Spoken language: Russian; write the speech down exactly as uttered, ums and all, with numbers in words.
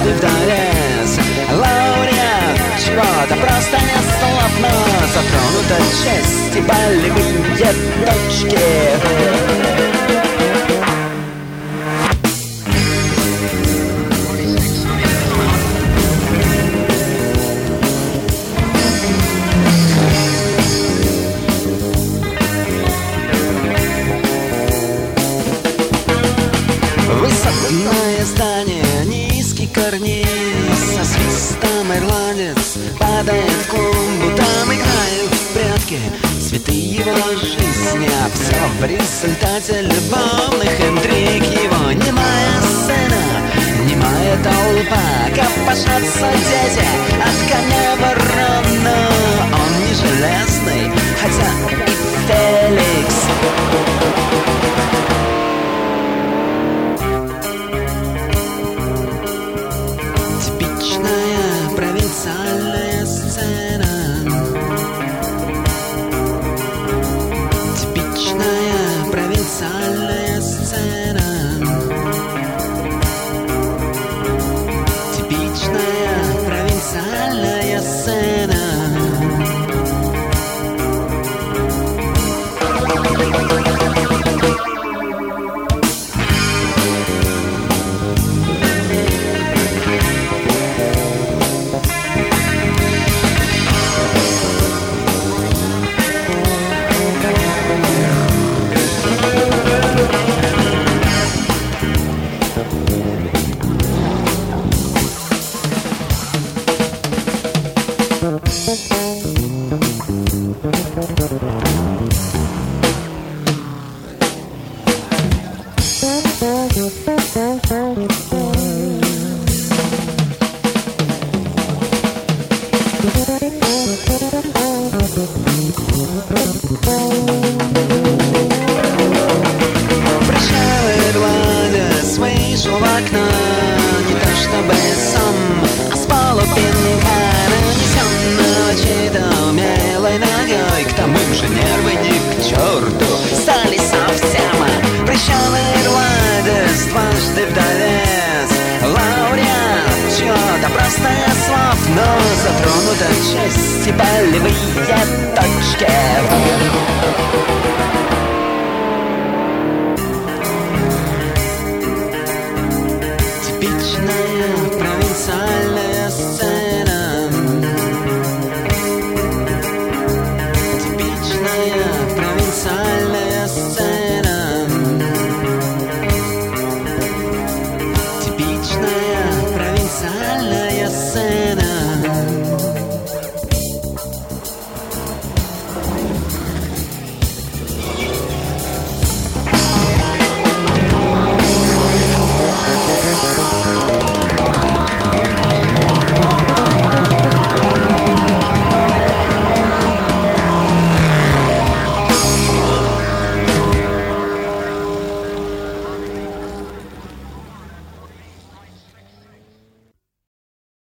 дважды вдовец. Лауреат чего-то просто не слов, но затронута честь и болевые точки. Высотное здание, низкий карниз, со свистом ирландец падает в клумбу. Там играют в прятки цветы его жизни, а все в результате любовных интриг его. Немая сцена, немая толпа, копошатся дети от коня ворона. Он не железный, хотя и Феликс. Провинциальная сцена, типичная провинциальная сцена, типичная провинциальная сцена. Прощай, ирландец, вышел в окно, не то чтобы сам, а с полупинка, нанесенного чьей-то умелой ногой. К тому же нервы ни к черту стали совсем. Прощай, ирландец, дважды вдовец, лауреат чего-то просто слов, но затронута честь и болевые точки.